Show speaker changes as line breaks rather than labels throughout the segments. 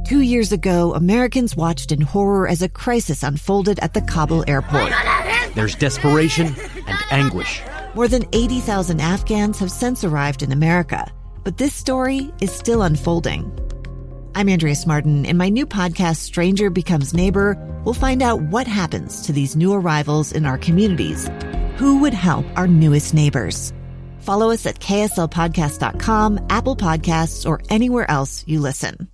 2 years ago, Americans watched in horror as a crisis unfolded at the Kabul airport.
There's desperation and anguish.
More than 80,000 Afghans have since arrived in America, but this story is still unfolding. I'm Andrea Martin. In my new podcast, Stranger Becomes Neighbor, we'll find out what happens to these new arrivals in our communities. Who would help our newest neighbors? Follow us at kslpodcast.com, Apple Podcasts, or anywhere else you listen.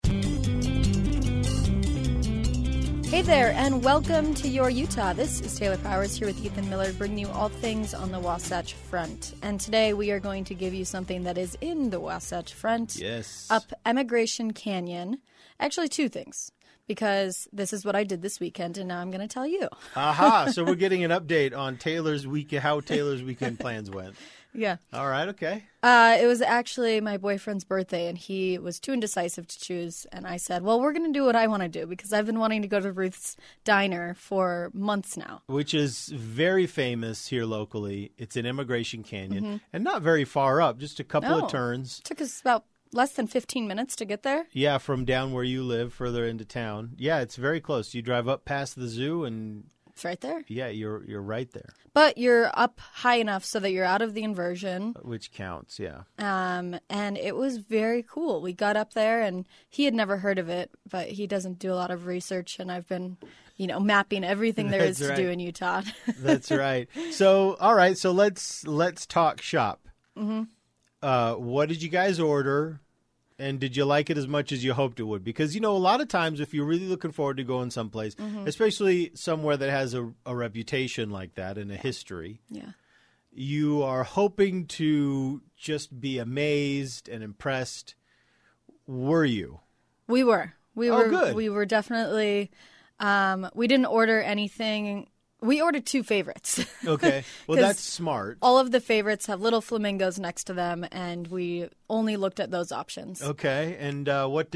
Hey there, and welcome to Your Utah. This is Taylor Powers here with Ethan Miller, bringing you all things on the Wasatch Front. And today we are going to give you something that is in the Wasatch Front.
Yes.
Up Emigration Canyon. Actually, two things, because this is what I did this weekend, and now I'm going to tell you.
Aha, so we're getting an update on how Taylor's weekend plans went.
Yeah.
All right, okay.
It was actually my boyfriend's birthday, and he was too indecisive to choose. And I said, well, we're going to do what I want to do, because I've been wanting to go to Ruth's Diner for months now.
Which is very famous here locally. It's in Emigration Canyon, and not very far up, just a couple of turns.
It took us about less than 15 minutes to get there.
Yeah, from down where you live, further into town. Yeah, it's very close. You drive up past the zoo and...
It's right there.
Yeah, you're right there.
But you're up high enough so that you're out of the inversion.
Which counts, yeah.
And it was very cool. We got up there, and he had never heard of it, but he doesn't do a lot of research, and I've been, mapping everything there is to do in Utah.
That's right. So, all right, so let's talk shop. Mm-hmm. What did you guys order? And did you like it as much as you hoped it would? Because, a lot of times if you're really looking forward to going someplace, especially somewhere that has a reputation like that and a history, you are hoping to just be amazed and impressed. Were you?
We were.
Good.
We were definitely we didn't order anything. We ordered two favorites.
Okay. Well, that's smart.
All of the favorites have little flamingos next to them, and we only looked at those options.
Okay. And what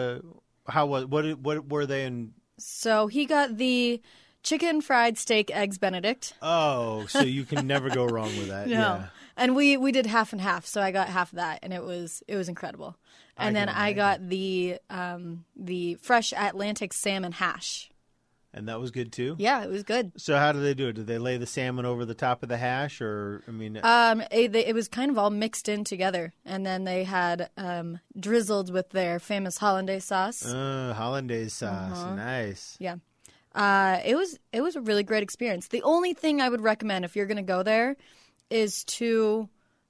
were they in?
So he got the chicken fried steak eggs Benedict.
Oh, so you can never go wrong with that.
No.
Yeah.
And we did half and half, so I got half of that, and it was incredible. And then I got the fresh Atlantic salmon hash.
And that was good too?
Yeah, it was good.
So how do they do it? Did they lay the salmon over the top of the hash, or
it was kind of all mixed in together, and then they had drizzled with their famous hollandaise sauce.
Hollandaise sauce, nice.
Yeah, it was a really great experience. The only thing I would recommend if you're going to go there is to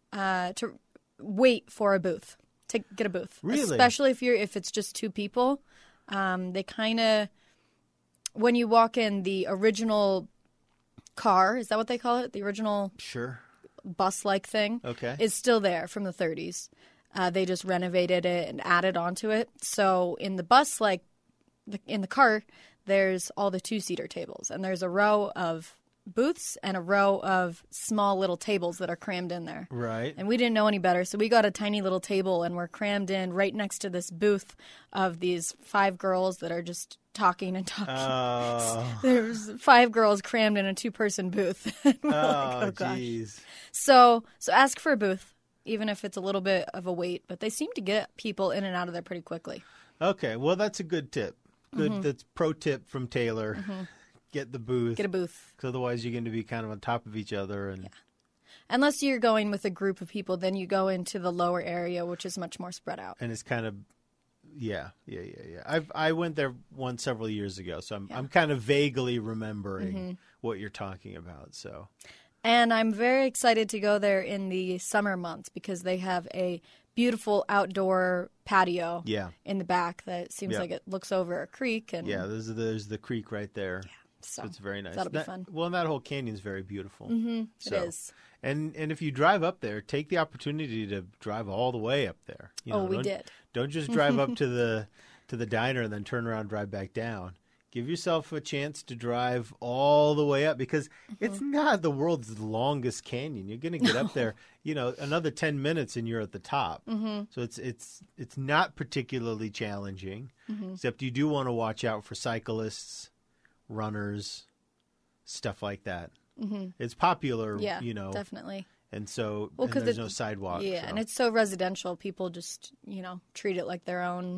wait for a booth, to get a booth.
Really,
especially if it's just two people. They kind of. When you walk in, the original car, is that what they call it? The original bus-like thing is still there from the 30s. They just renovated it and added onto it. So in the bus, in the car, there's all the two-seater tables. And there's a row of booths and a row of small little tables that are crammed in there.
Right.
And we didn't know any better, so we got a tiny little table, and we're crammed in right next to this booth of these 5 girls that are just talking and talking. There's 5 girls crammed in a 2-person booth. Oh gosh. Geez. So ask for a booth, even if it's a little bit of a wait, but they seem to get people in and out of there pretty quickly.
Okay, well, that's a good tip. Good. That's pro tip from Taylor. Get the booth.
Get a booth.
Because otherwise you're going to be kind of on top of each other. And
unless you're going with a group of people, then you go into the lower area, which is much more spread out.
And it's kind of, yeah. I went there once several years ago, so I'm kind of vaguely remembering what you're talking about. So,
and I'm very excited to go there in the summer months because they have a beautiful outdoor patio in the back that seems like it looks over a creek. And
there's the creek right there.
Yeah. So
it's very nice.
That'll be fun.
Well, that whole canyon's very beautiful.
It is.
And if you drive up there, take the opportunity to drive all the way up there.
We did.
Don't just drive up to the diner and then turn around and drive back down. Give yourself a chance to drive all the way up because it's not the world's longest canyon. You're going to get up there, another 10 minutes and you're at the top. So it's not particularly challenging, except you do want to watch out for cyclists, runners, stuff like that. It's popular,
definitely.
And so and there's no sidewalk.
Yeah, and it's so residential. People just, treat it like their own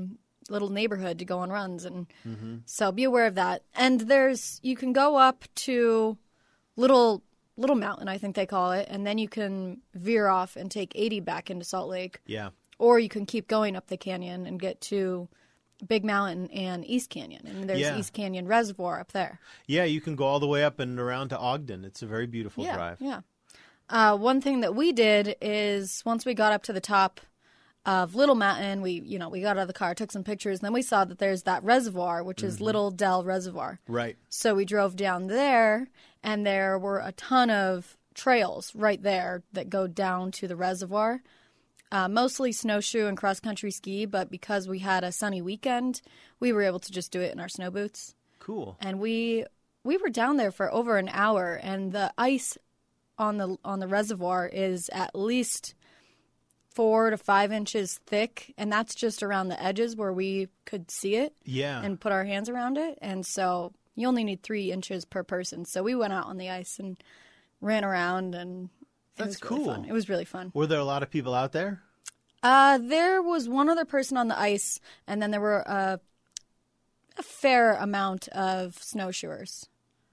little neighborhood to go on runs, and so be aware of that. And you can go up to Little Mountain, I think they call it, and then you can veer off and take 80 back into Salt Lake.
Yeah.
Or you can keep going up the canyon and get to Big Mountain and East Canyon, and there's East Canyon Reservoir up there.
Yeah, you can go all the way up and around to Ogden. It's a very beautiful drive.
Yeah. One thing that we did is once we got up to the top of Little Mountain, we got out of the car, took some pictures, and then we saw that there's that reservoir, which is Little Dell Reservoir.
Right.
So we drove down there, and there were a ton of trails right there that go down to the reservoir. Mostly snowshoe and cross-country ski, but because we had a sunny weekend, we were able to just do it in our snow boots.
Cool.
And we were down there for over an hour, and the ice on the reservoir is at least 4 to 5 inches thick, and that's just around the edges where we could see it and put our hands around it. And so you only need 3 inches per person. So we went out on the ice and ran around, and
that's
really
cool.
Fun. It was really fun.
Were there a lot of people out there?
There was one other person on the ice, and then there were a fair amount of snowshoers.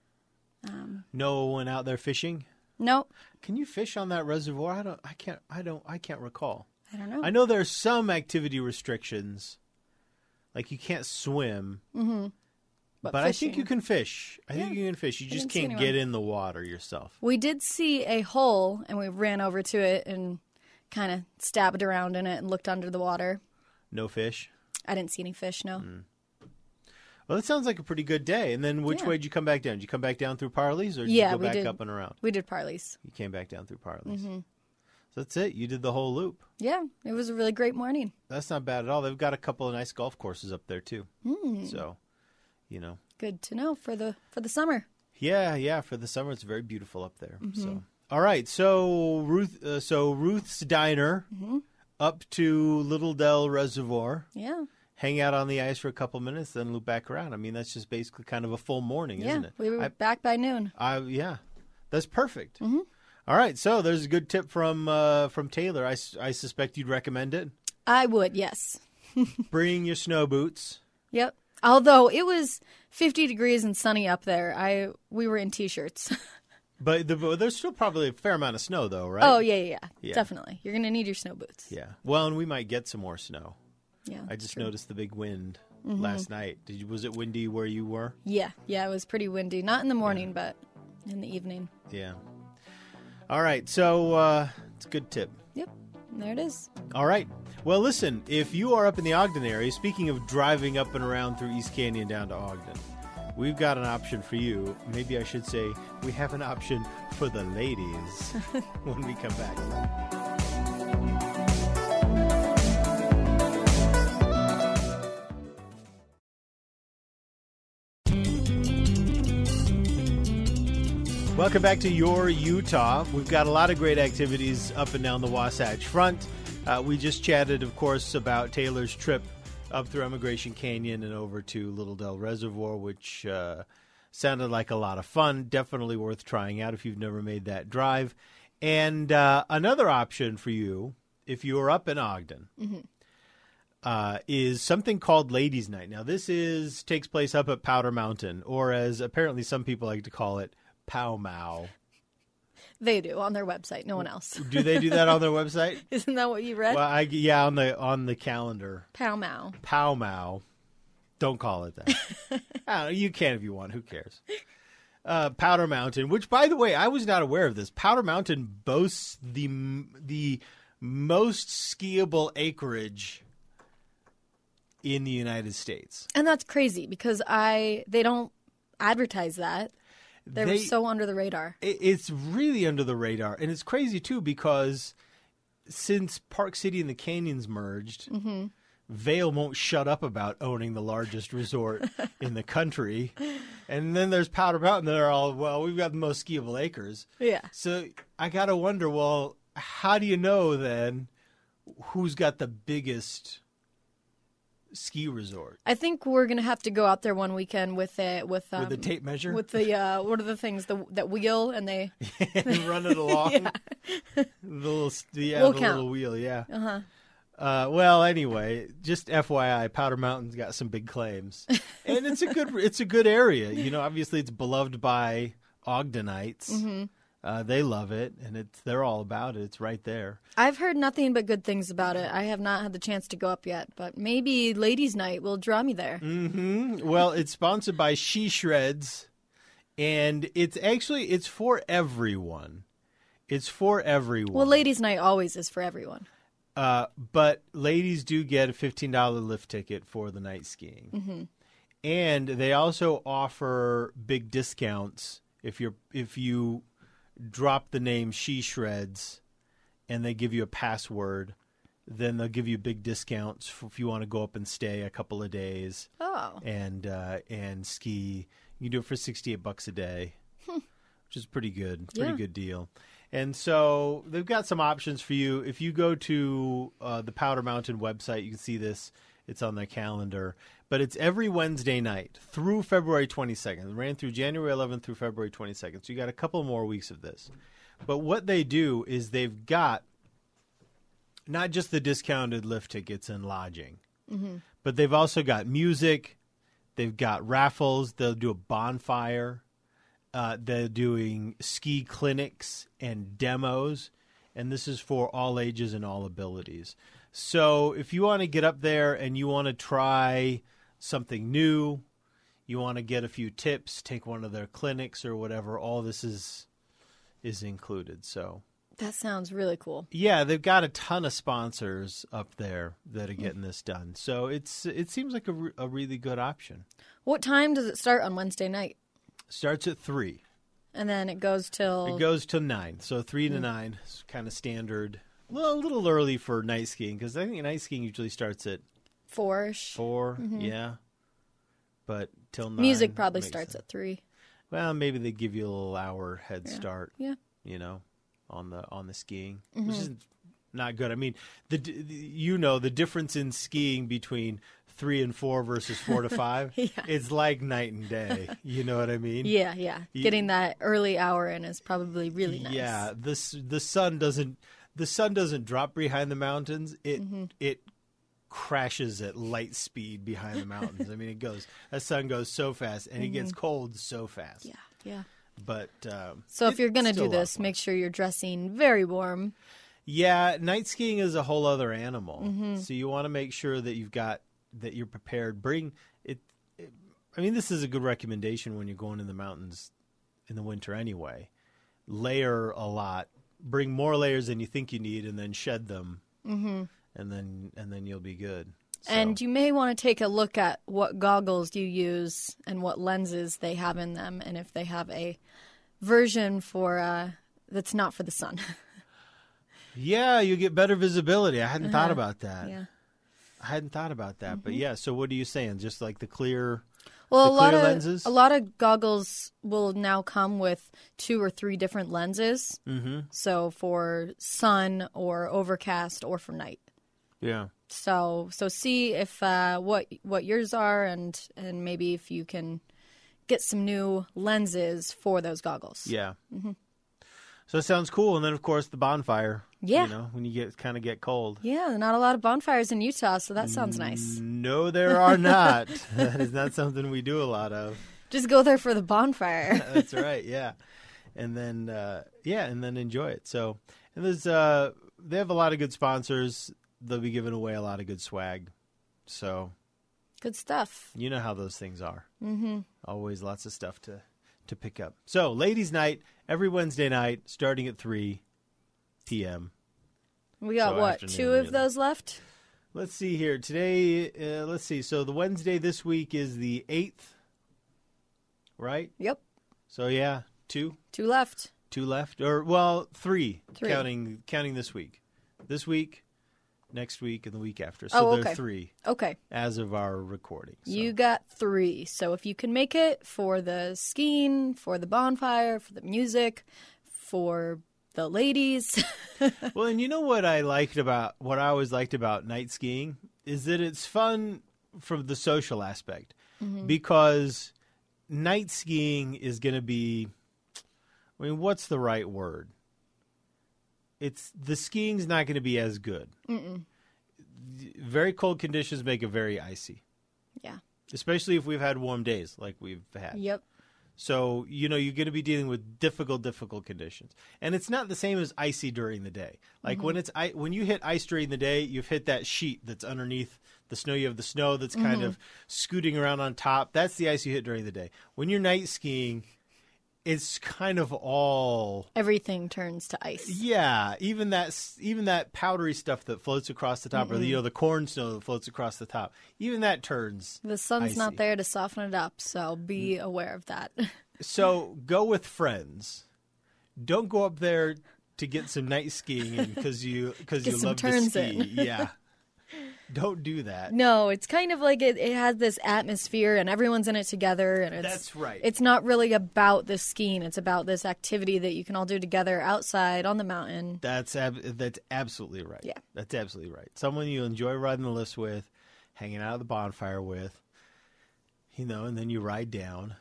No one out there fishing?
No.
Can you fish on that reservoir? I can't recall.
I don't know.
I know there's some activity restrictions, like you can't swim. Mm-hmm. But I think you can fish. I think you can fish. You just can't get in the water yourself.
We did see a hole, and we ran over to it and kind of stabbed around in it and looked under the water.
No fish?
I didn't see any fish, no.
Well, that sounds like a pretty good day. And then which way did you come back down? Did you come back down through Parley's, or did you go back up and around?
We did Parley's.
You came back down through Parley's. So that's it. You did the whole loop.
Yeah, it was a really great morning.
That's not bad at all. They've got a couple of nice golf courses up there, too. So,
Good to know for the summer.
Yeah, for the summer. It's very beautiful up there. So, all right. So, Ruth's Diner up to Little Dell Reservoir.
Yeah.
Hang out on the ice for a couple minutes, then loop back around. I mean, that's just basically kind of a full morning, isn't it?
We were back by noon.
Yeah, that's perfect. All right, so there's a good tip from Taylor. I suspect you'd recommend it.
I would, yes.
Bring your snow boots.
Yep. Although it was 50 degrees and sunny up there, we were in T-shirts.
But there's still probably a fair amount of snow, though, right?
Oh, yeah. Definitely. You're going to need your snow boots.
Yeah. Well, and we might get some more snow.
Yeah,
I just noticed the big wind last night. Was it windy where you were?
Yeah, it was pretty windy. Not in the morning, but in the evening.
Yeah. All right, so it's a good tip.
Yep, there it is.
All right. Well, listen, if you are up in the Ogden area, speaking of driving up and around through East Canyon down to Ogden, we've got an option for you. Maybe I should say we have an option for the ladies when we come back. Welcome back to Your Utah. We've got a lot of great activities up and down the Wasatch Front. We just chatted, of course, about Taylor's trip up through Emigration Canyon and over to Little Dell Reservoir, which sounded like a lot of fun. Definitely worth trying out if you've never made that drive. And another option for you, if you are up in Ogden, is something called Ladies' Night. Now, this takes place up at Powder Mountain, or as apparently some people like to call it, Pow Mow.
They do on their website. No one else.
Do they do that on their website?
Isn't that what you read?
Well, on the calendar.
Pow Mow.
Pow Mow. Don't call it that. You can if you want. Who cares? Powder Mountain, which, by the way, I was not aware of this. Powder Mountain boasts the most skiable acreage in the United States,
and that's crazy because they don't advertise that. They're so under the radar.
It's really under the radar. And it's crazy, too, because since Park City and the Canyons merged, Vail won't shut up about owning the largest resort in the country. And then there's Powder Mountain. They're all, well, we've got the most skiable acres.
Yeah.
So I got to wonder, well, how do you know then who's got the biggest ski resort?
I think we're gonna have to go out there one weekend with
the tape measure,
with the what are the things that wheel and they
and run it along.
Yeah.
The little
we'll count.
Little wheel, yeah. Well, anyway, just FYI, Powder Mountain's got some big claims, and it's a good area. You know, obviously it's beloved by Ogdenites. Mm-hmm. They love it, and they're all about it. It's right there.
I've heard nothing but good things about it. I have not had the chance to go up yet, but maybe Ladies' Night will draw me there.
Mm-hmm. Well, it's sponsored by She Shreds, and it's for everyone. It's for everyone.
Well, Ladies' Night always is for everyone.
But ladies do get a $15 lift ticket for the night skiing. Mm-hmm. And they also offer big discounts if you drop the name She Shreds and they give you a password, then they'll give you big discounts if you want to go up and stay a couple of days.
Oh.
And ski. You can do it for $68 a day, which is pretty good. Pretty good deal. And so they've got some options for you. If you go to the Powder Mountain website, you can see this. It's on their calendar. But it's every Wednesday night through February 22nd. It ran through January 11th through February 22nd. So you got a couple more weeks of this. But what they do is they've got not just the discounted lift tickets and lodging, but they've also got music. They've got raffles. They'll do a bonfire. They're doing ski clinics and demos, and this is for all ages and all abilities. So if you want to get up there and you want to try something new, you want to get a few tips, take one of their clinics or whatever, all this is included. So
that sounds really cool.
Yeah, they've got a ton of sponsors up there that are getting this done. So it seems like a really good option.
What time does it start on Wednesday night?
Starts at 3.
And then it goes till...
It goes till 9. So 3 to 9 is kind of standard. A little early for night skiing because I think night skiing usually starts at
4-ish.
4, yeah. But till 9.
Music probably starts at 3.
Well, maybe they give you a little hour head start.
Yeah.
You know, on the skiing, which is not good. I mean, the difference in skiing between 3 and 4 versus 4 to 5, it's like night and day. You know what I mean?
Yeah. Getting that early hour in is probably really nice.
Yeah, the sun doesn't drop behind the mountains. It crashes at light speed behind the mountains. I mean, the sun goes so fast, and it gets cold so fast.
Yeah.
But
so if you're gonna do this, make sure you're dressing very warm.
Yeah, night skiing is a whole other animal. So you want to make sure that you're prepared. Bring it. I mean, this is a good recommendation when you're going in the mountains in the winter anyway. Layer a lot. Bring more layers than you think you need, and then shed them, and then you'll be good. So.
And you may want to take a look at what goggles you use and what lenses they have in them, and if they have a version for that's not for the sun.
Yeah, you get better visibility. I hadn't thought about that.
Yeah.
I hadn't thought about that, but yeah. So what are you saying? Just like the clear,
lenses? A lot of goggles will now come with 2 or 3 different lenses. Mm-hmm. So for sun or overcast or for night.
Yeah.
So see if what yours are, and maybe if you can get some new lenses for those goggles.
Yeah. Mm-hmm. So that sounds cool. And then, of course, the bonfire.
Yeah.
You know, when you get cold.
Yeah, not a lot of bonfires in Utah, so that sounds nice.
No, there are not. That is not something we do a lot of.
Just go there for the bonfire.
That's right, yeah. And then, and then enjoy it. So, and there's, they have a lot of good sponsors. They'll be giving away a lot of good swag. So.
Good stuff.
You know how those things are. Mm-hmm. Always lots of stuff to pick up. So, ladies' night, every Wednesday night, starting at 3 p.m.
We got, 2 of those left?
Let's see here. Today, let's see. So, the Wednesday this week is the 8th, right?
Yep.
So, yeah, 2.
2 left.
2 left. Or, well, 3. Counting this week. This week, next week, and the week after. So, there are 3.
Okay.
As of our recording. So.
You got 3. So if you can make it for the skiing, for the bonfire, for the music, for the ladies.
Well, and you know what I always liked about night skiing is that it's fun from the social aspect, because night skiing is going to be, I mean, what's the right word? The skiing's not going to be as good. very cold conditions make it very icy.
Yeah.
Especially if we've had warm days like we've had.
Yep.
So, you're going to be dealing with difficult conditions. And it's not the same as icy during the day. Like when you hit ice during the day, you've hit that sheet that's underneath the snow. You have the snow that's kind of scooting around on top. That's the ice you hit during the day. When you're night skiing, it's kind of all
everything turns to ice.
Yeah, even that powdery stuff that floats across the top, or the corn snow that floats across the top, even that turns.
The sun's
icy.
not there to soften it up, so be aware of that.
So go with friends. Don't go up there to get some night skiing in because you love to ski. Yeah. Don't do that.
No, it's kind of like it has this atmosphere and everyone's in it together. And
that's right.
It's not really about the skiing. It's about this activity that you can all do together outside on the mountain.
That's absolutely right.
Yeah.
That's absolutely right. Someone you enjoy riding the lifts with, hanging out at the bonfire with, and then you ride down.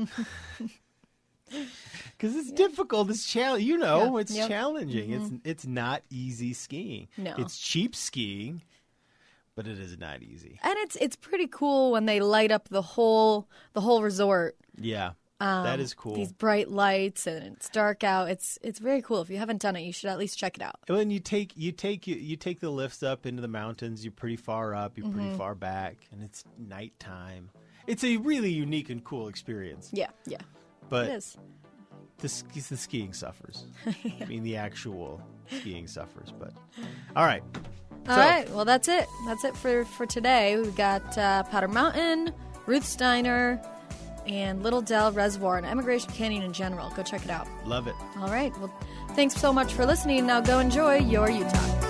Because it's difficult. It's challenging. It's challenging. It's not easy skiing.
No.
It's cheap skiing. But it is not easy.
And it's pretty cool when they light up the whole resort.
Yeah. That is cool.
These bright lights and it's dark out. It's very cool. If you haven't done it, you should at least check it out.
When you take the lifts up into the mountains, you're pretty far up, you're pretty far back, and it's nighttime. It's a really unique and cool experience.
Yeah.
But
it is.
The skiing suffers. I mean, the actual skiing suffers. But all right.
All right. Well, that's it. That's it for today. We've got Powder Mountain, Ruth Steiner, and Little Dell Reservoir, and Emigration Canyon in general. Go check it out.
Love it.
All right. Well, thanks so much for listening. Now go enjoy your Utah.